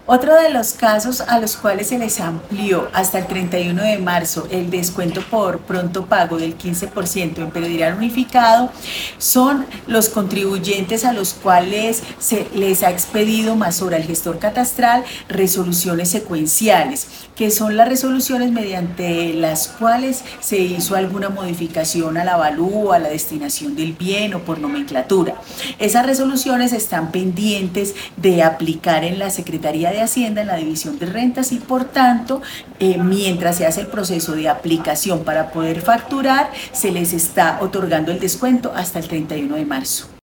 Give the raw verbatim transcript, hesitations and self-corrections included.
Otro de los casos a los cuales se les amplió hasta el treinta y uno de marzo el descuento por pronto pago del quince por ciento en predial unificado son los contribuyentes a los cuales se les ha expedido más sobre el gestor catastral resoluciones secuenciales, que son las resoluciones mediante las cuales se hizo alguna modificación al avalúo, a la destinación del bien o por nomenclatura. Esas resoluciones están pendientes de aplicar en la Secretaría de Hacienda, en la División de Rentas, y por tanto, eh, mientras se hace el proceso de aplicación para poder facturar, se les está otorgando el descuento hasta el treinta y uno de marzo.